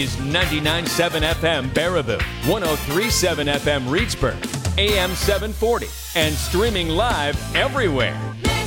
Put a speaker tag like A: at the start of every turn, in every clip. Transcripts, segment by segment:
A: is 99.7 FM Baraboo, 103.7 FM Reedsburg, AM 740, and streaming live everywhere.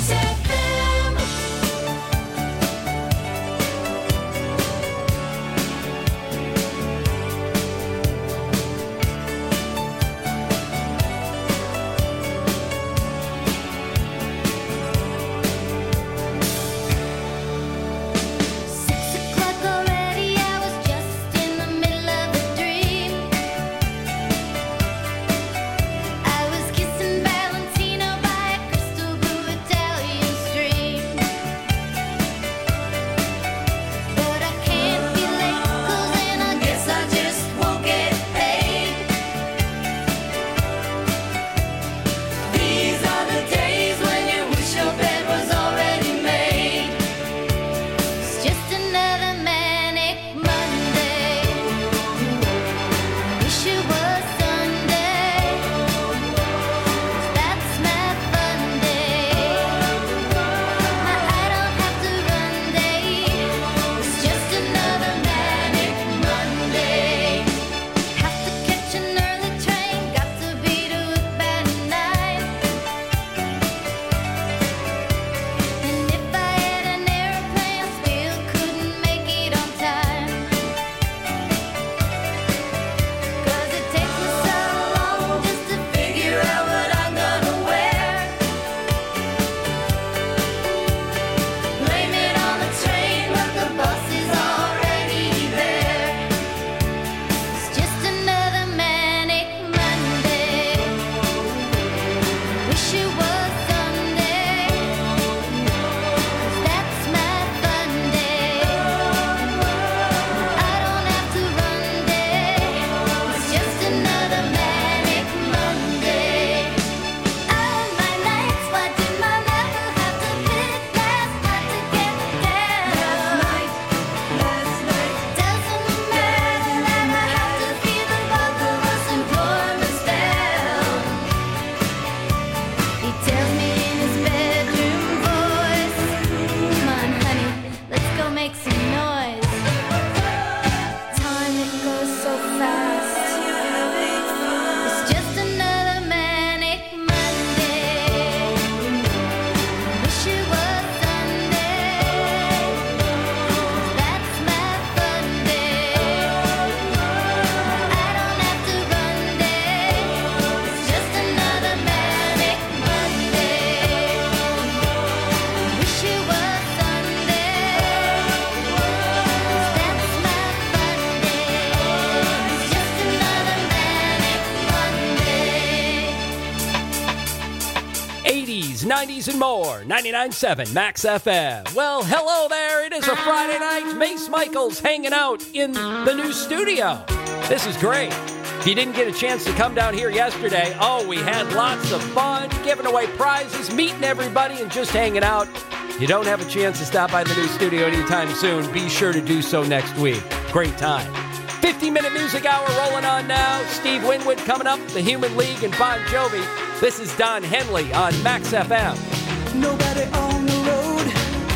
B: And more, 99.7 Max FM. Well, hello there. It is a Friday night. Mace Michaels hanging out in the new studio. This is great. If you didn't get a chance to come down here yesterday, we had lots of fun, giving away prizes, meeting everybody, and just hanging out. If you don't have a chance to stop by the new studio anytime soon, be sure to do so next week. Great time. 50-minute music hour rolling on now. Steve Winwood coming up, The Human League, and Bon Jovi. This is Don Henley on Max FM.
C: Nobody on the road,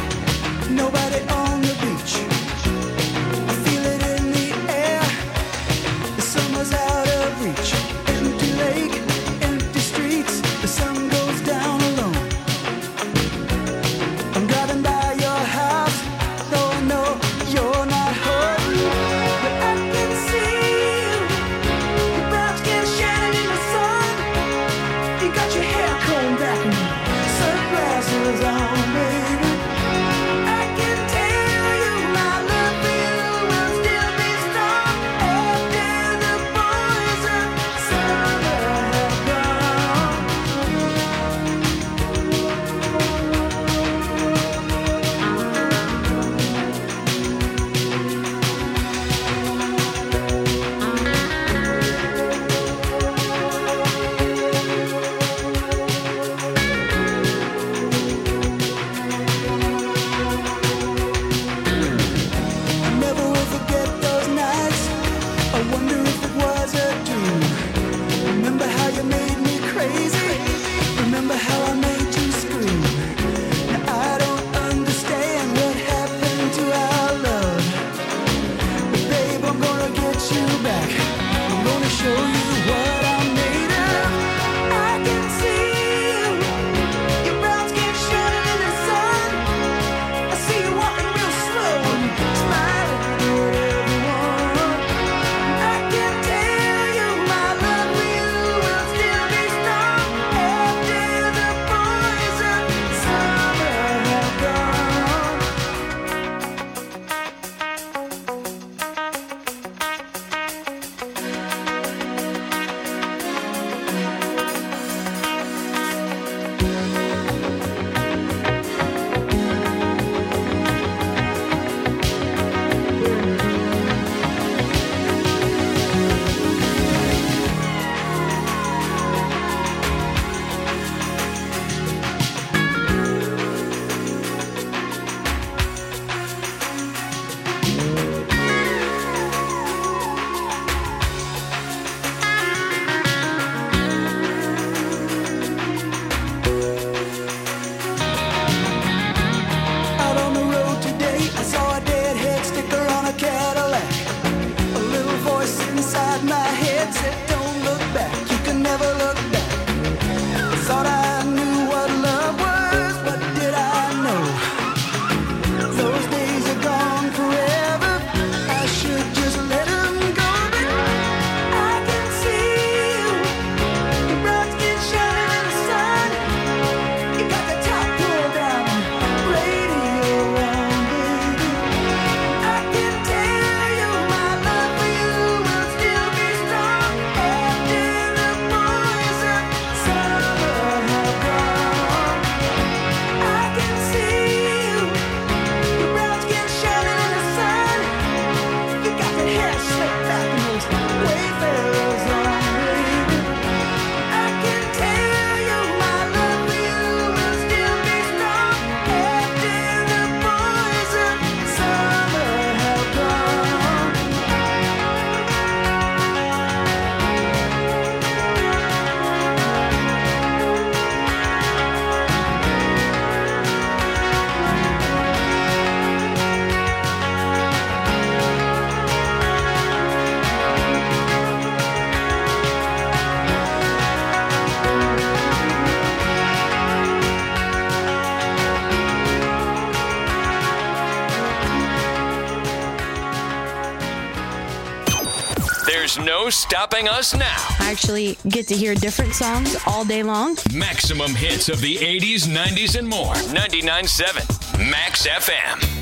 C: nobody on the beach. I feel it in the air, the summer's out of reach. Empty lake, empty streets, the sun goes down alone. I'm driving by your house, though I know you're not home. But I can see you, your brown skin shining in the sun. You got your hair combed back and sunglasses on, baby. I can tell you
A: stopping us now.
D: I actually get to hear different songs all day long.
A: Maximum hits of the 80s, 90s, and more. 99.7 Max FM.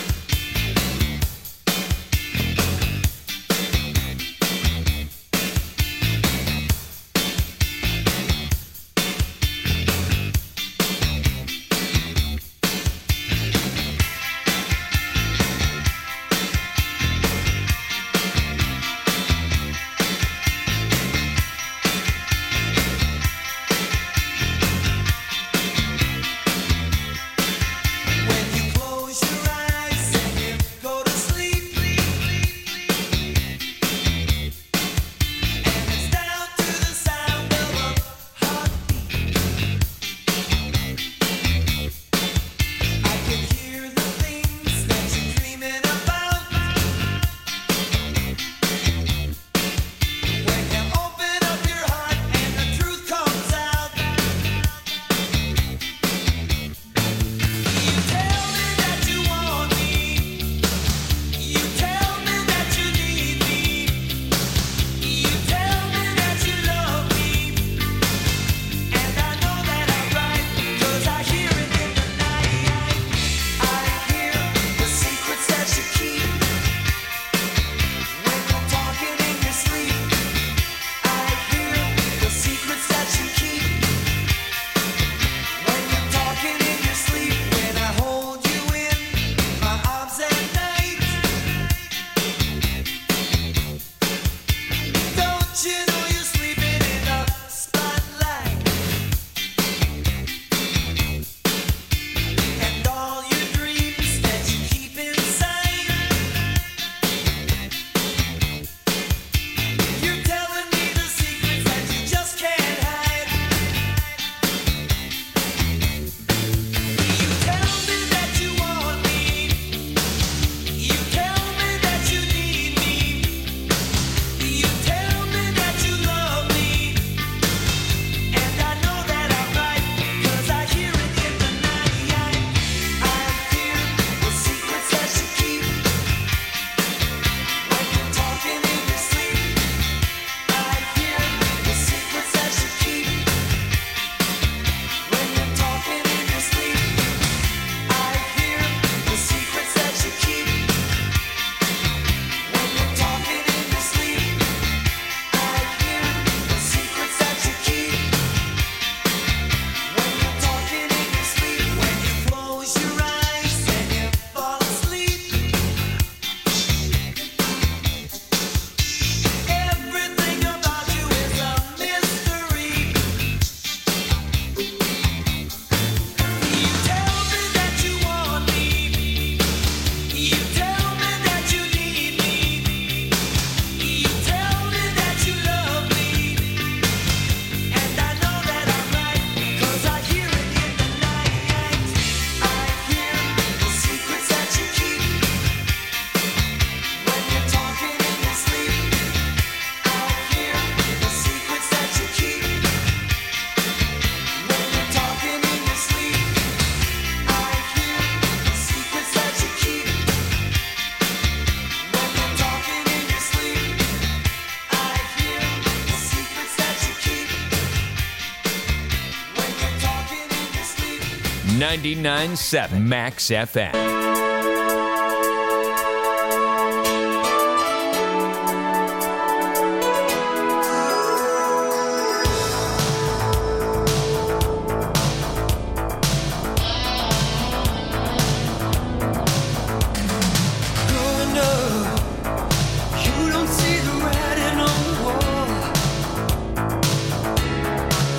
A: .7 Max FM.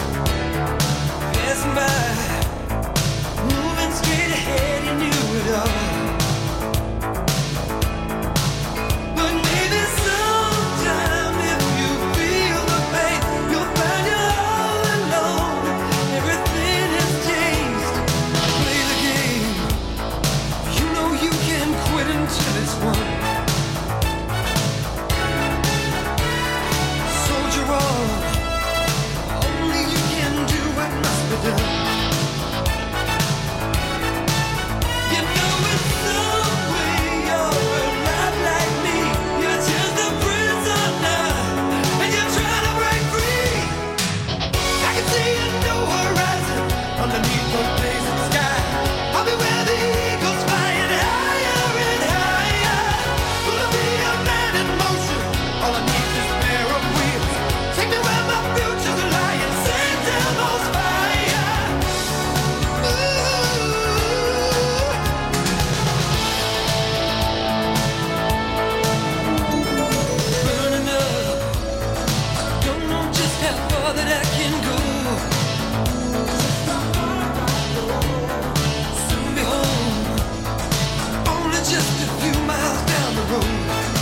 C: Moving straight ahead, you knew it all. how far that I can go. Soon be home, only just a few miles down the road.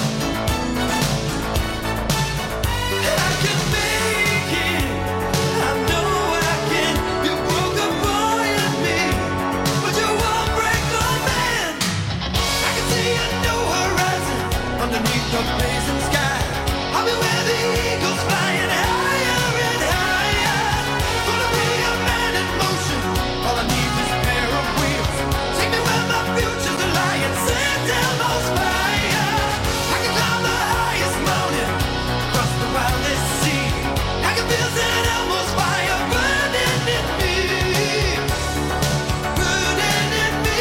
C: I can make it, I know I can. You broke a boy in me, but you won't break the man. I can see a new horizon underneath the blazing sky. I'll be where the eagles flying higher and higher. Gonna be a man in motion. All I need is a pair of wheels. Take me where my future's lying. Set down those fire. I can climb the highest mountain, cross the wildest sea. I can feel St. Elmo's fire burning in me, burning in me.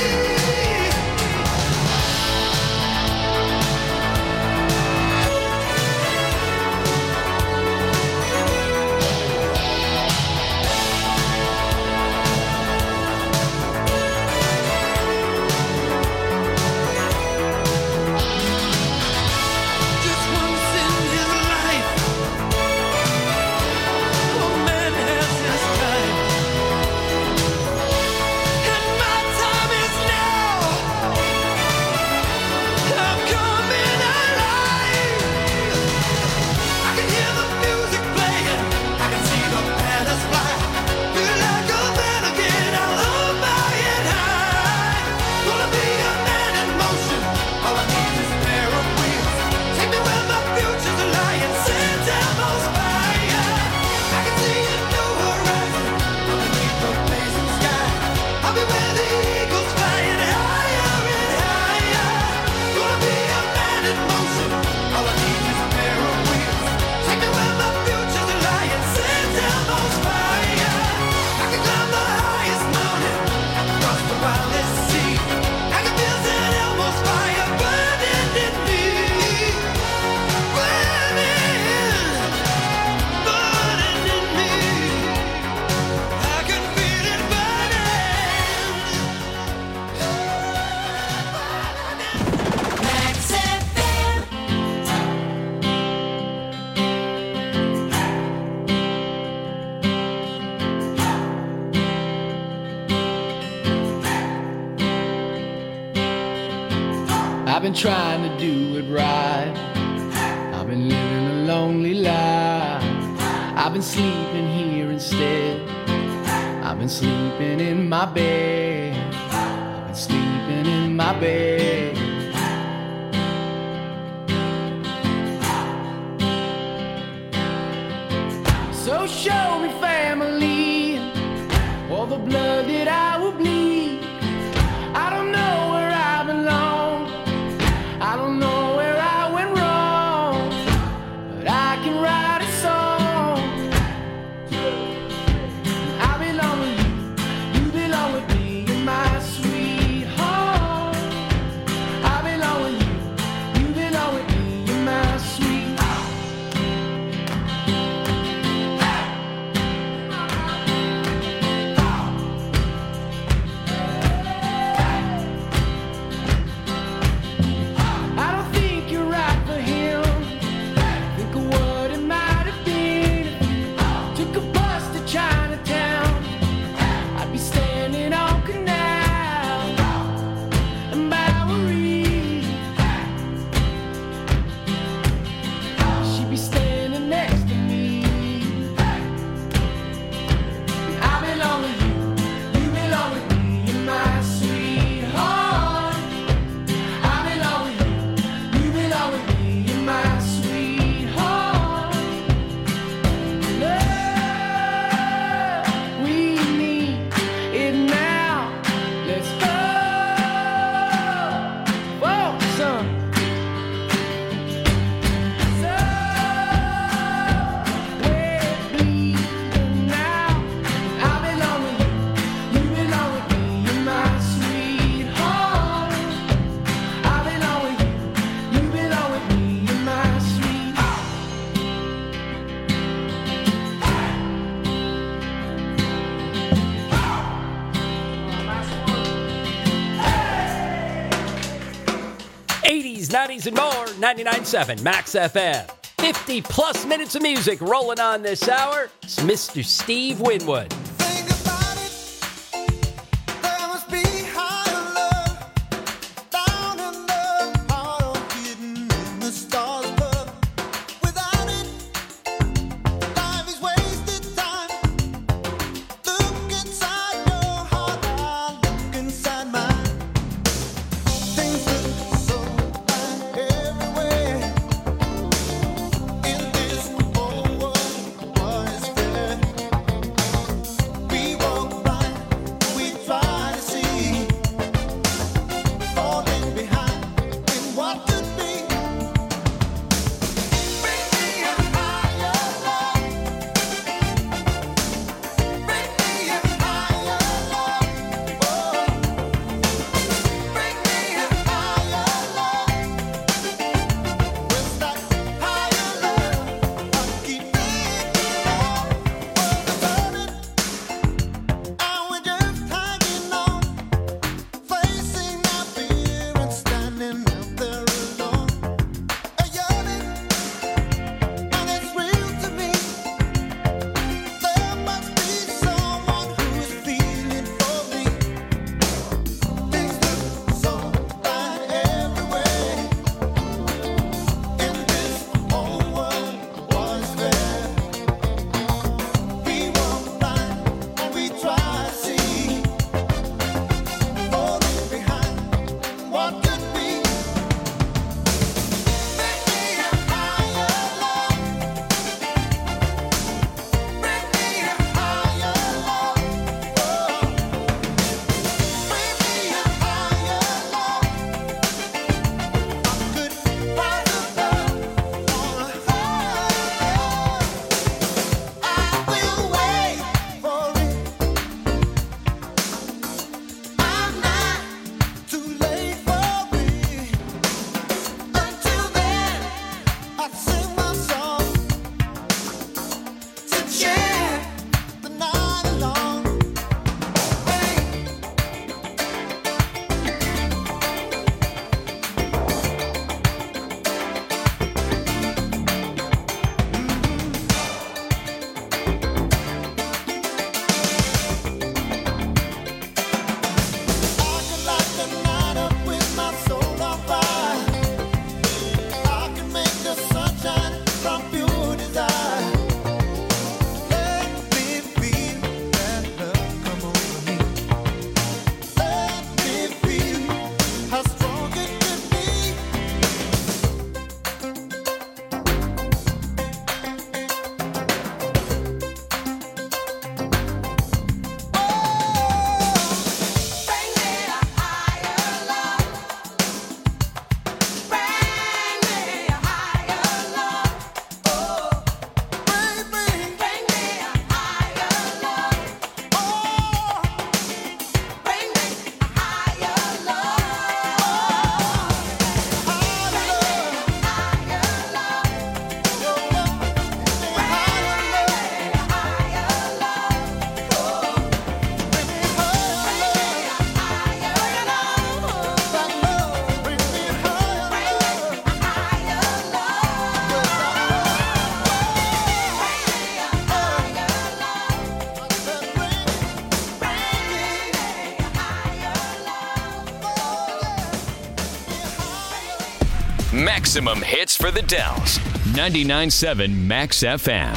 C: Just once in his life, a man has his time, and my time is now. I'm coming alive. I can hear the music playing, I can see the banners fly. Feel like a man again, I love flying high. Gonna be a man in motion. All I need is a pair of wheels. Take me where my future's lying. Set down those fire. I can see a new horizon underneath the blazing sky. I'll be where the eagles flying higher and higher. Gonna be a man in motion. All I need is a pair of wheels. Take me where my future's lying. Set down those fire. I can climb the highest mountain, cross the wildest sea. I can feel St. Elmo's fire burning in me, burning in me. I can feel it burning. Max FM.
E: I've been trying to do it right. I've been living a lonely life. I've been sleeping here instead. I've been sleeping in my bed. I've been sleeping in my bed. So show me family, all the blood that I will bleed. I don't know where I belong. I don't know where I went wrong, but I can write a song. I belong with you, you belong with me, you're my sweetheart. I belong with you, you belong with me, you're my sweetheart. I don't think you're right for him. Think of what it might have been. Took a bus to Chinatown. I'd be standing on Canal and Bowery. She'd be standing next to me. I belong with you, you belong with me, you're my sweetheart. I belong with you, you belong with me, you're my sweetheart. Love, we need it now. Let's go for some. Somewhere bleeding now. I belong with you, you belong with me, you're my sweetheart. I belong with you, you belong with me, you're my sweetheart.
B: 80s, 90s, and more. 99.7 Max FM. 50-plus minutes of music rolling on this hour. It's Mr. Steve Winwood.
C: Think about it. There must be higher love down in the heart of hidden in the stars above. Without it, life is wasted time. Look inside your heart, I look inside mine. Things look so fine everywhere. In this whole world, what is fair? We walk by, we try to see, falling behind in what could be. Bring me a higher love. Bring me a higher love. Oh, bring me a higher love. With that higher love, I keep thinking of what's about it. And we're just hanging on, facing our fear and standing out there alone. A yearning, and it's real to me. There must be someone who's feeling for me. Things look so fine everywhere. In this whole world, what is fair? We walk blind and we try to see, falling behind what could be. Bring me a higher love. Bring me a higher love. Oh, bring me a higher love. I could rise above on a higher love. I will wait for it. I'm not too late for it. Until then, I sing my song to share the night along. I can light the night up with my soul on fire. I can make the sunshine from pure desire. Let me feel that love come over me. Let me feel how strong it can be. Bring me a higher love. Bring me a higher love. Oh, bring me a higher love. Oh, bring me a higher love.
A: Maximum hits for the Dells. 99.7 Max FM.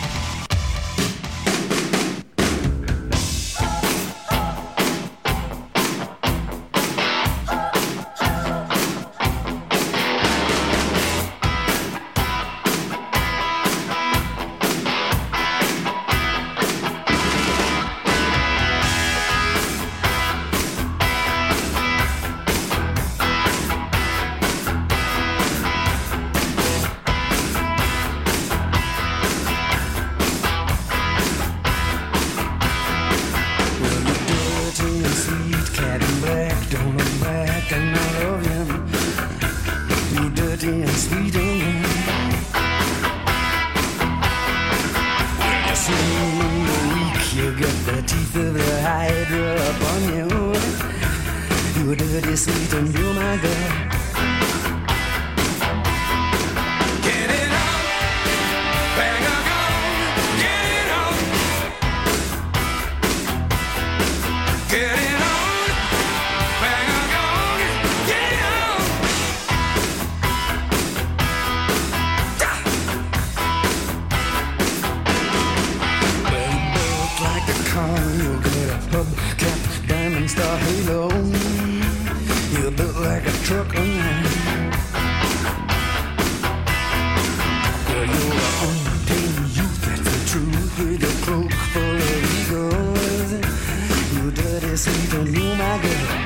F: You're dirty, sweet, and you're my girl.
C: Get it up. car, you'll get a hubcap, diamond star halo. You're built like a truck of man. Girl, you're an untamed youth, that's the truth. With a cloak full of egos, you dirty, sweet, and you, my girl.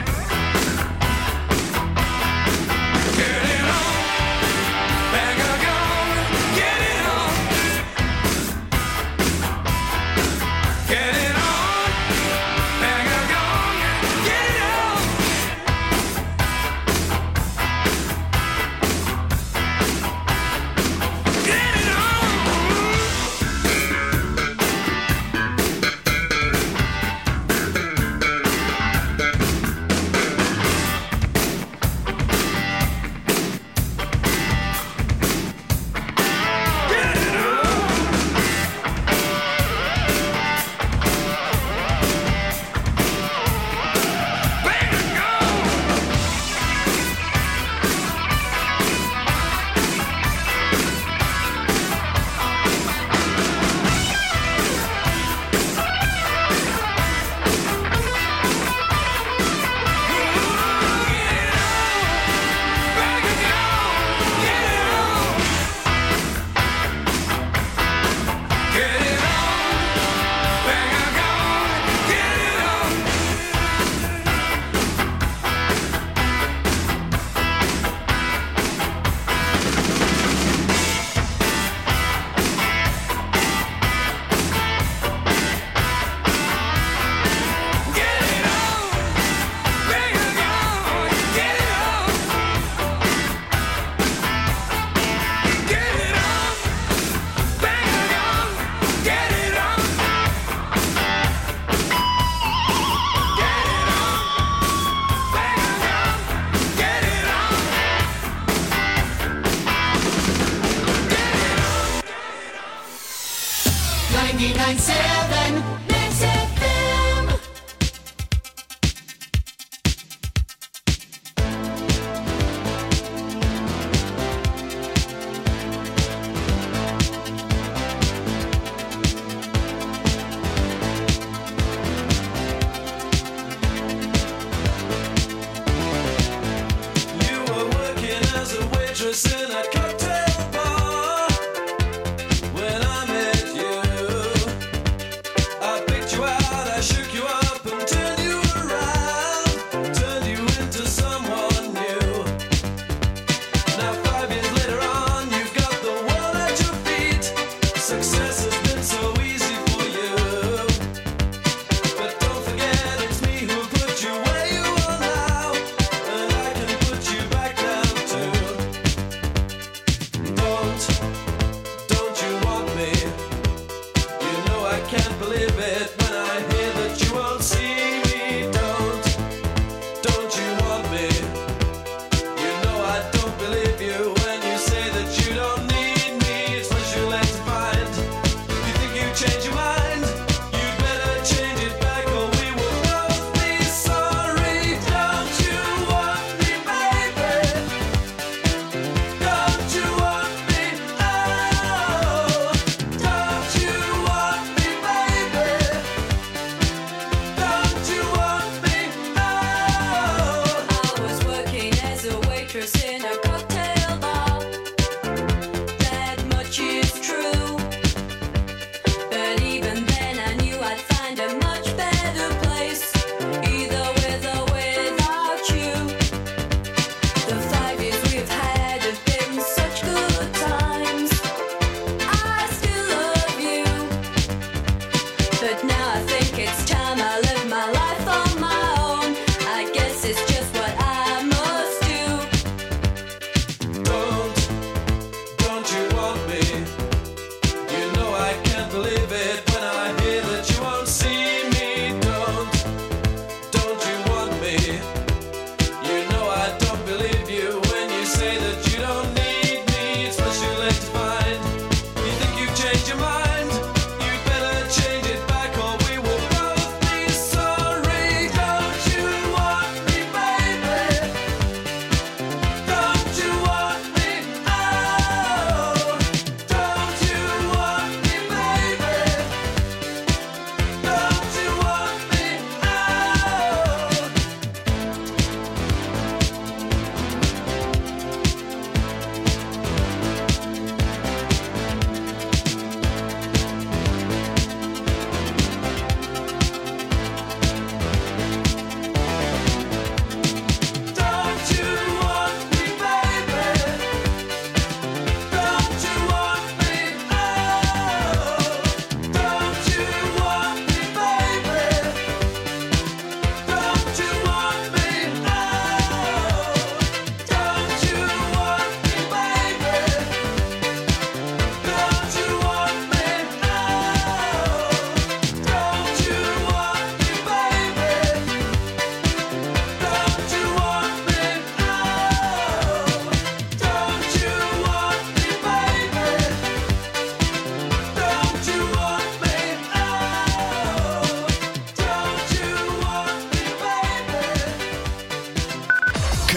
F: Change your mind, you'd better change it back or we will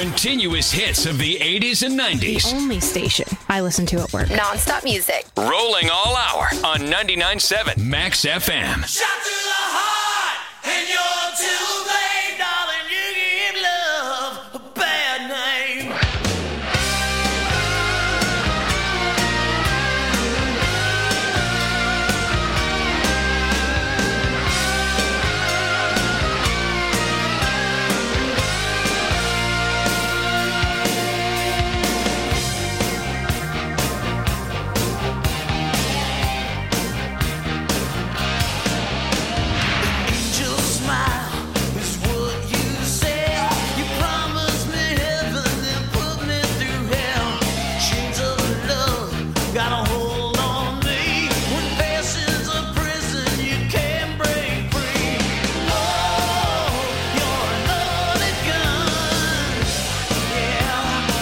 A: Continuous hits of the 80s and 90s.
D: The only station I listen to at work.
F: Non-stop music.
A: Rolling all hour on 99.7 Max FM.
C: Shot through the heart, and you're too late, darling. You give love a bad name. Angel smile is what you say. You promised me heaven, then put me through hell. Chains of love got a hold on me. When passion's a prison, you can't break free. Oh, you're a loaded gun. Yeah.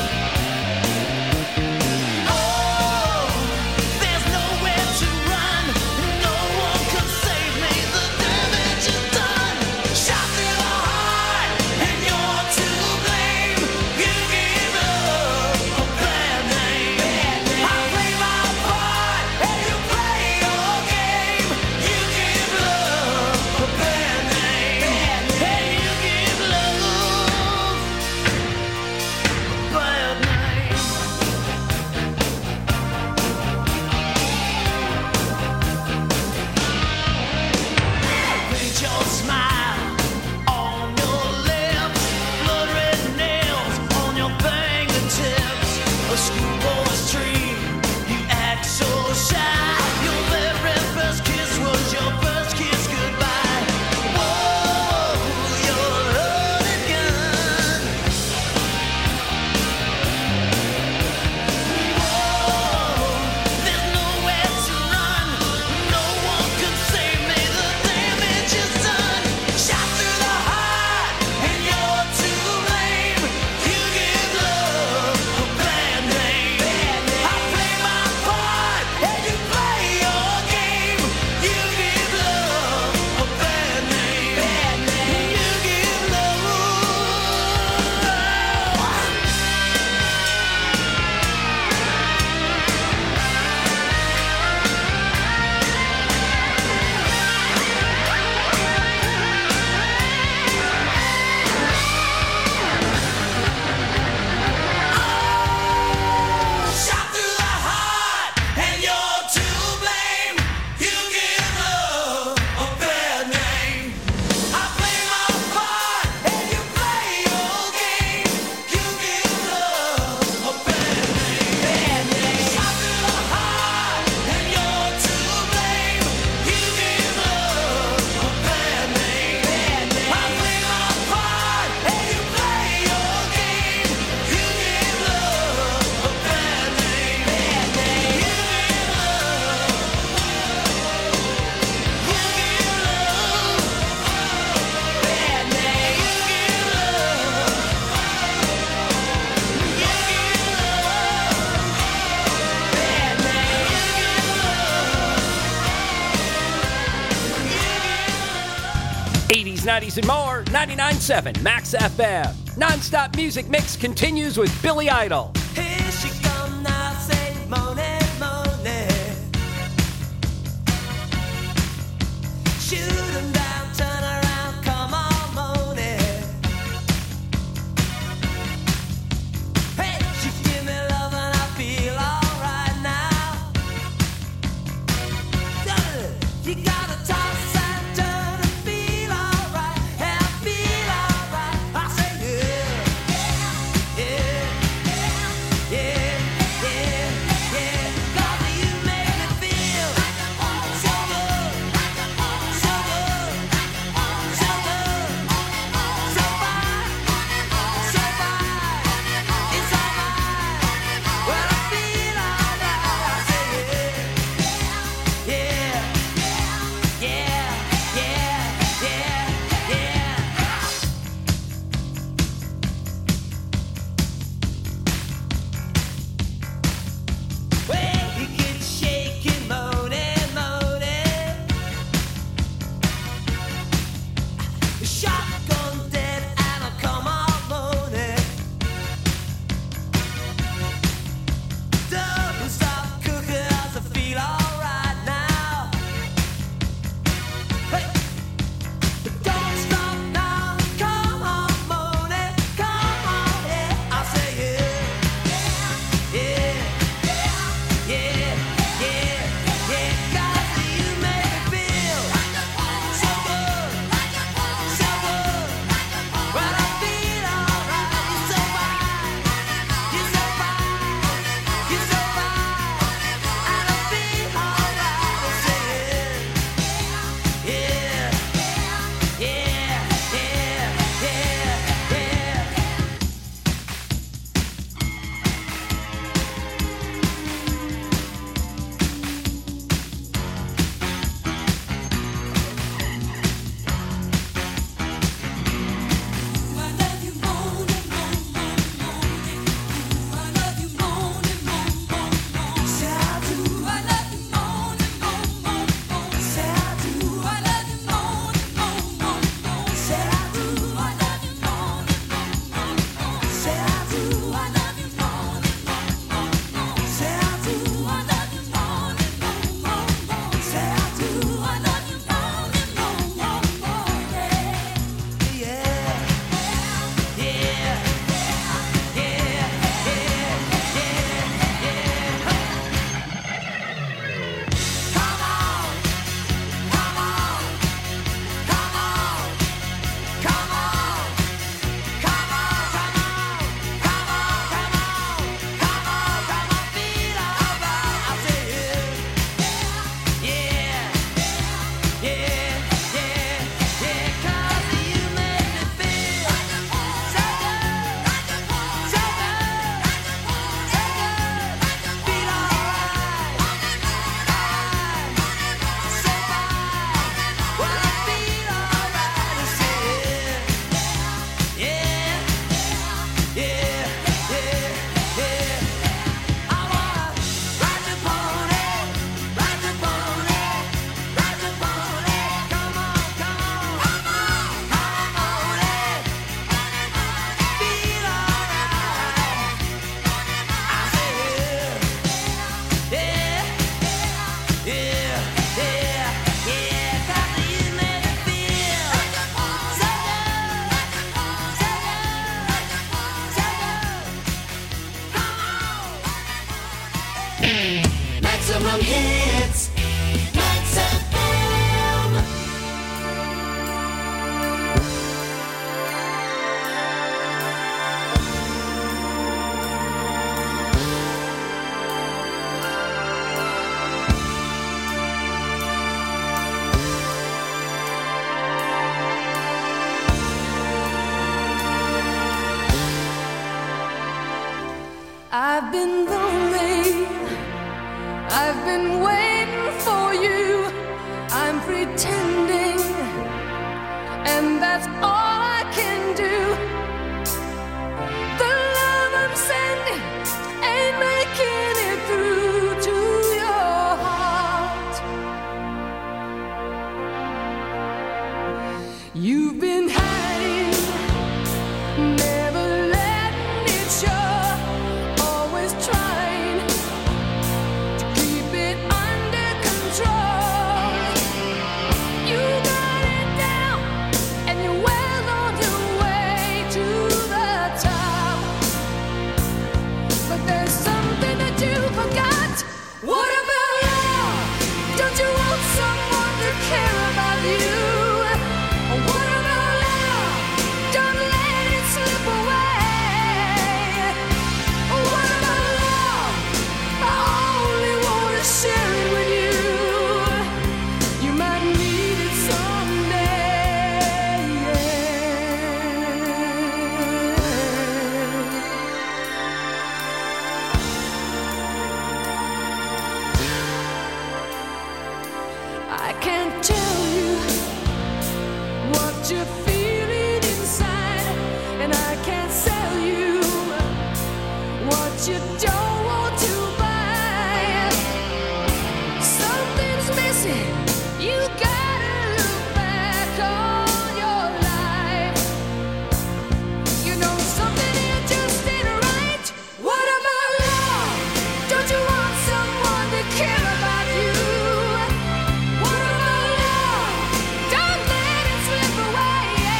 C: Oh, there's nowhere to run. No one can save me. The damage is done. Shot through the heart, and you're to blame. You give love a bad name. I play my part, and you play your game. You give love a bad name. And you give love a bad name. Paint your smile on your lips, blood red nails on your fingertips. A schoolboy's dream, you act so shy. Your very first kiss was your first kiss goodbye. Whoa, you're a loaded gun. Whoa, there's nowhere to run. No one can save me. The damage is done. Shot through the heart, and you're to blame. You give love a bad name. I play my part, and you play your game. You give love a bad name. You give love. Shot through the heart, and you're to blame. You give love a bad name. I play my part, and you play your game. You give love a bad name. Shot through the heart, and you're to blame. You give love a bad name. I play my part, and you play your game. You give love a bad name. You give
B: '80s, '90s, and more. 99.7 Max FM. Non-stop music mix continues with Billy Idol.
C: Here she come now, say money, money. Shoot 'em down, turn around, come on, money. Hey, she give me love and I feel alright now. You gotta toss and turn and feel alright, and I feel alright. I say yeah, yeah, yeah, yeah, yeah. 'Cause you make me feel so good, so good.
F: I've been lonely, I've been waiting for you, I'm pretending, and that's all I can do. The love I'm sending ain't making it through to your heart. You've been hiding, never letting it show, always trying to keep it under control. You got it down, and you're well on your way to the top. But there's something that you forgot. What about love? Don't you want someone to care about you? What about love? Don't let it slip away. What about love? I only want to share it with you. You might need it someday. I can't tell you what you're feeling inside, and I can't sell you what you don't want to buy. Something's missing, you gotta look back on your life. You know something here just ain't right. What about love? Don't you want someone to care about you? What about love? Don't let it slip away.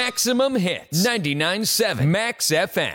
A: Maximum hits. 99.7 Max FM.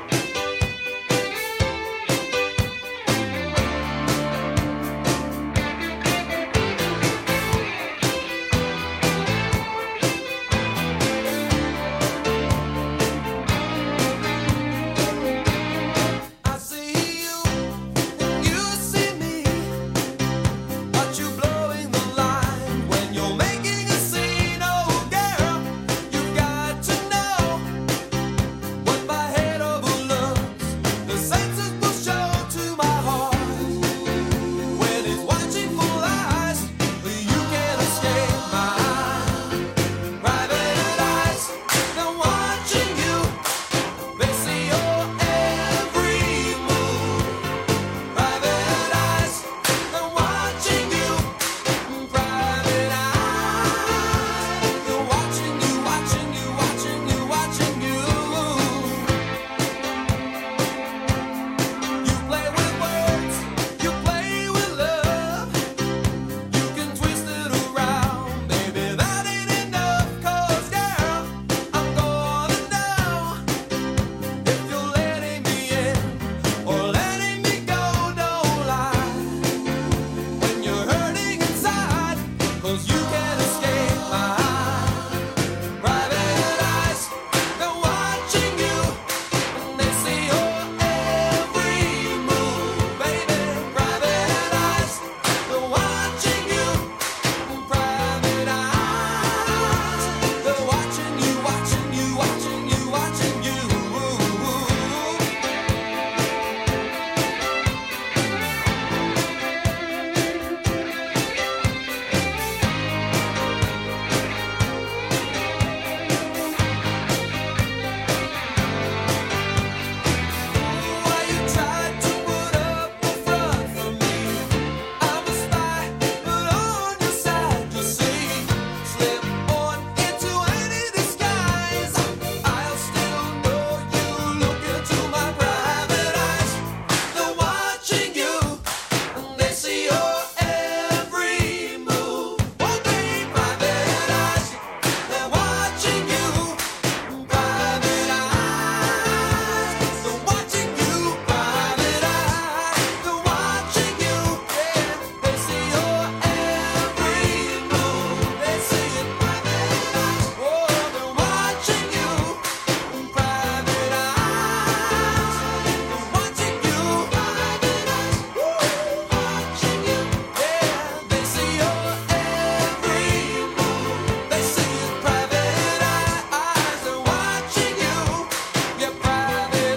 C: I see you, and you see me, but you blowing the line when you're making a scene. Oh, girl, you got to know what my head overlooks. The senses will show to my heart when it's watching full eyes. You can't escape my private eyes. They're watching you. They see your every move. Private eyes, they're watching you. Private eyes, they're watching you, watching you, watching you, watching you. You play with words, you play with love. You can twist it around, baby, that ain't enough. 'Cause girl, I'm gonna know if you're letting me in or letting me go. Don't lie when you're hurting inside, 'cause you can't escape my private eyes. They're watching you, and they see your every move, baby. Private eyes, they're watching you. Private eyes, they're watching you, watching you, watching you, watching you. Why you tried to put up a front for me? I'm a spy, but on your side, you see. Slip on into any disguise, I'll still know you. Look into my private eyes. They're watching you, and they see your every move. Oh, babe, private eyes. They're watching you. Private eyes. They're watching you. Private eyes. They're watching you. Yeah, they see your every move. They see it. Private eyes. Oh, they're watching you. Private eyes. They're watching you. Private eyes. Watching you. Yeah, they see your every move. They see it. Private eyes. They're watching you. Yeah, private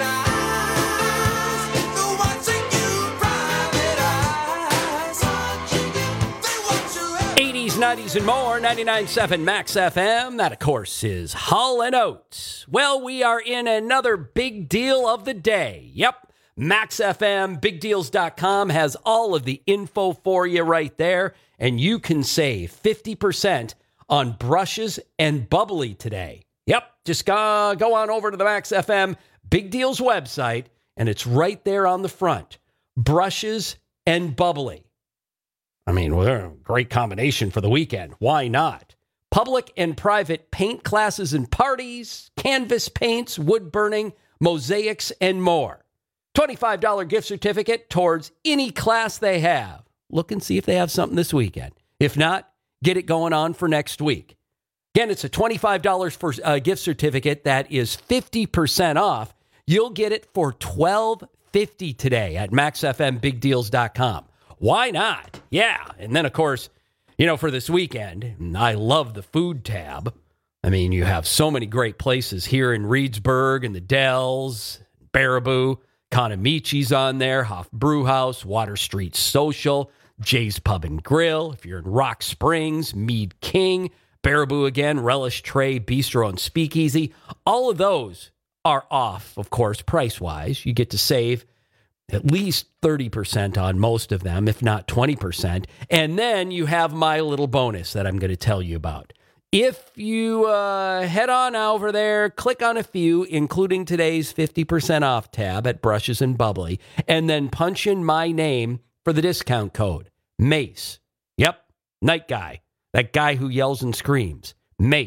C: eyes. They're watching you. Private eyes. Watching you. They watch you.
B: 80s, 90s, and more. 99.7 Max FM. That, of course, is Hall & Oates. Well, we are in another big deal of the day. Yep. Max FM, bigdeals.com has all of the info for you right there. And you can save 50% on brushes and bubbly today. Yep. Just go on over to the Max FM Big Deals website, and it's right there on the front. Brushes and bubbly. I mean, well, they're a great combination for the weekend. Why not? Public and private paint classes and parties, canvas paints, wood burning, mosaics, and more. $25 gift certificate towards any class they have. Look and see if they have something this weekend. If not, get it going on for next week. Again, it's a $25 for gift certificate that is 50% off. You'll get it for $12.50 today at maxfmbigdeals.com. Why not? Yeah. And then, of course, you know, for this weekend, I love the food tab. I mean, you have so many great places here in Reedsburg and the Dells, Baraboo, Konamichi's on there, Hoff Brewhouse, Water Street Social, Jay's Pub and Grill. If you're in Rock Springs, Mead King, Baraboo again, Relish Tray, Bistro and Speakeasy. All of those are off, of course, price-wise. You get to save at least 30% on most of them, if not 20%. And then you have my little bonus that I'm going to tell you about. If you head on over there, click on a few, including today's 50% off tab at Brushes and Bubbly, and then punch in my name for the discount code, Mace. Yep, Night Guy, that guy who yells and screams, Mace.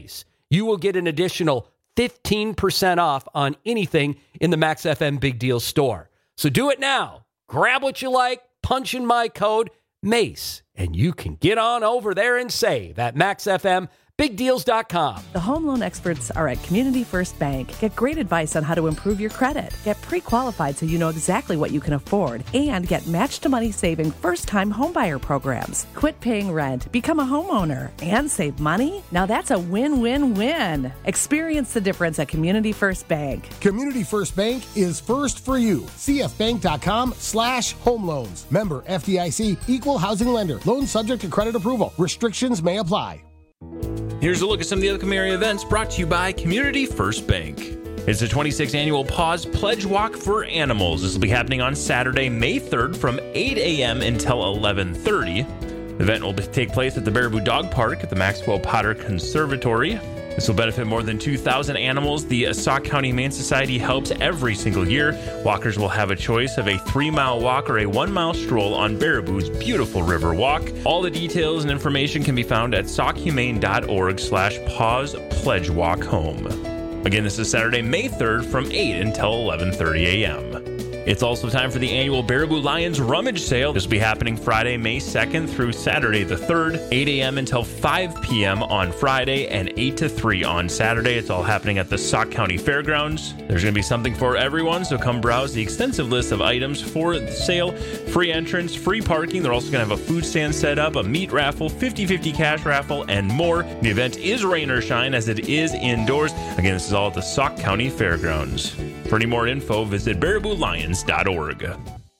B: you will get an additional 15% off on anything in the Max FM Big Deal store. So do it now. Grab what you like, punch in my code, MACE, and you can get on over there and save at MaxFMBigDeals.com.
G: The home loan experts are at Community First Bank. Get great advice on how to improve your credit. Get pre-qualified so you know exactly what you can afford. And get match-to-money saving first-time homebuyer programs. Quit paying rent, become a homeowner, and save money? Now that's a win-win-win. Experience the difference at Community First Bank.
H: Community First Bank is first for you. CFBank.com/home loans. Member FDIC, equal housing lender. Loan subject to credit approval. Restrictions may apply.
I: Here's a look at some of the other area events brought to you by Community First Bank. It's the 26th annual Paws Pledge Walk for Animals. This will be happening on Saturday, May 3rd from 8 a.m. until 11:30. The event will take place at the Baraboo Dog Park at the Maxwell Potter Conservatory. This will benefit more than 2,000 animals. The Sauk County Humane Society helps every single year. Walkers will have a choice of a 3-mile walk or a 1-mile stroll on Baraboo's beautiful river walk. All the details and information can be found at saukhumane.org/Paws Pledge Walk Home. Again, this is Saturday, May 3rd from 8 until 11:30 a.m. It's also time for the annual Baraboo Lions Rummage Sale. This will be happening Friday, May 2nd through Saturday the 3rd, 8 a.m. until 5 p.m. on Friday and 8 to 3 on Saturday. It's all happening at the Sauk County Fairgrounds. There's going to be something for everyone, so come browse the extensive list of items for the sale. Free entrance, free parking. They're also going to have a food stand set up, a meat raffle, 50-50 cash raffle, and more. The event is rain or shine as it is indoors. Again, this is all at the Sauk County Fairgrounds. For any more info, visit BarabooLions.org.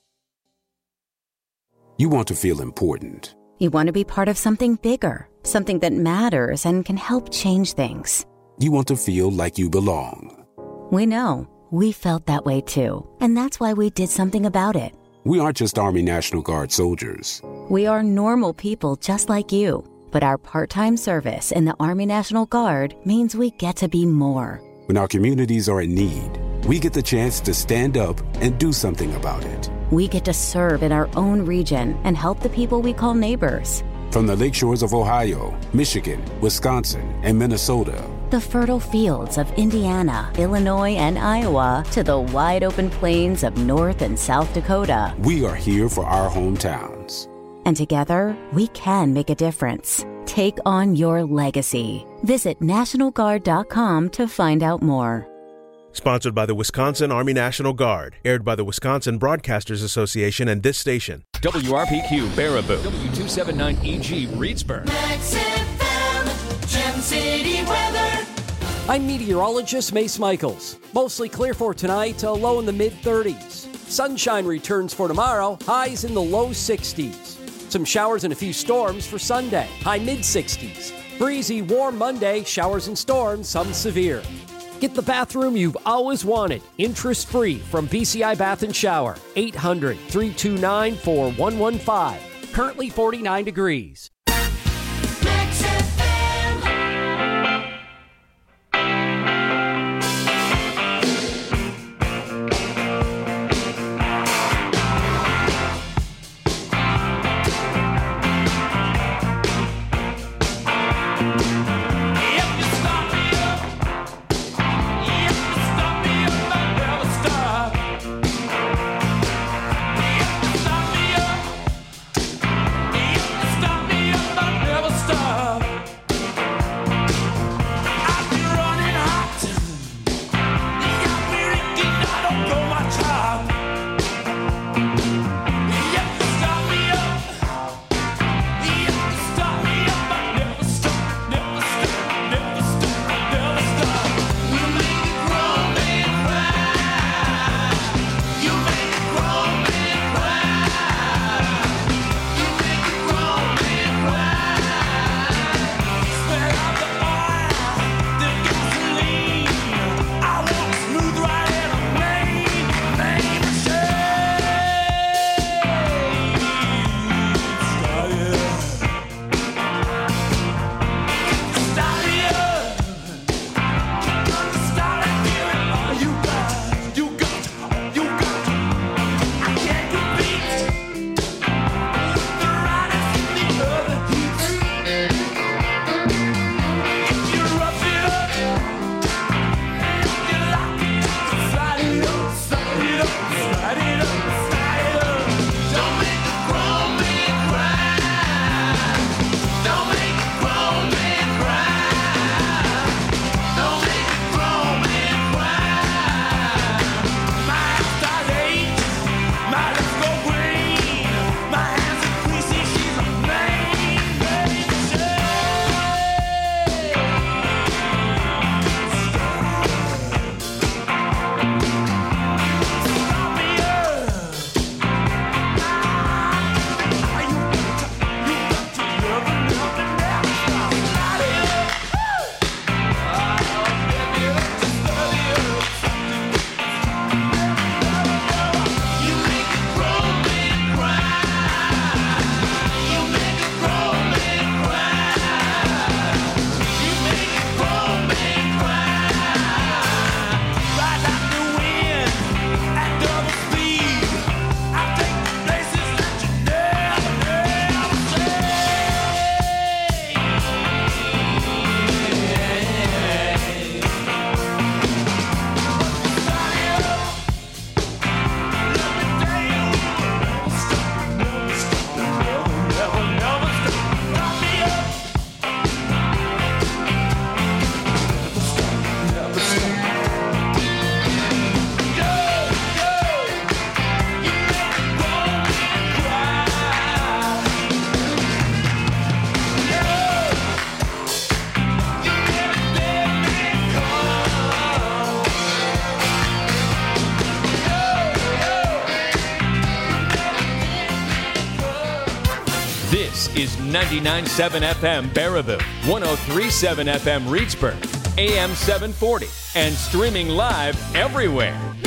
J: You want to feel important.
K: You want to be part of something bigger, something that matters and can help change things.
J: You want to feel like you belong.
K: We know. We felt that way too. And that's why we did something about it.
J: We aren't just Army National Guard soldiers.
K: We are normal people just like you. But our part-time service in the Army National Guard means we get to be more.
J: When our communities are in need, we get the chance to stand up and do something about it.
K: We get to serve in our own region and help the people we call neighbors.
J: From the lakeshores of Ohio, Michigan, Wisconsin, and Minnesota,
K: the fertile fields of Indiana, Illinois, and Iowa, to the wide open plains of North and South Dakota,
J: we are here for our hometowns.
K: And together, we can make a difference. Take on your legacy. Visit NationalGuard.com to find out more.
L: Sponsored by the Wisconsin Army National Guard. Aired by the Wisconsin Broadcasters Association and this station.
A: WRPQ Baraboo. W279EG Reedsburg.
F: Max FM, Gem City weather.
B: I'm meteorologist Mace Michaels. Mostly clear for tonight, a low in the mid-30s. Sunshine returns for tomorrow, highs in the low 60s. Some showers and a few storms for Sunday, high mid-60s. Breezy, warm Monday, showers and storms, some severe. Get the bathroom you've always wanted, interest-free from BCI Bath & Shower, 800-329-4115. Currently 49 degrees.
F: Max FM.
A: on 99.7 FM Baraboo, 103.7 FM Reedsburg, AM 740, and streaming live everywhere.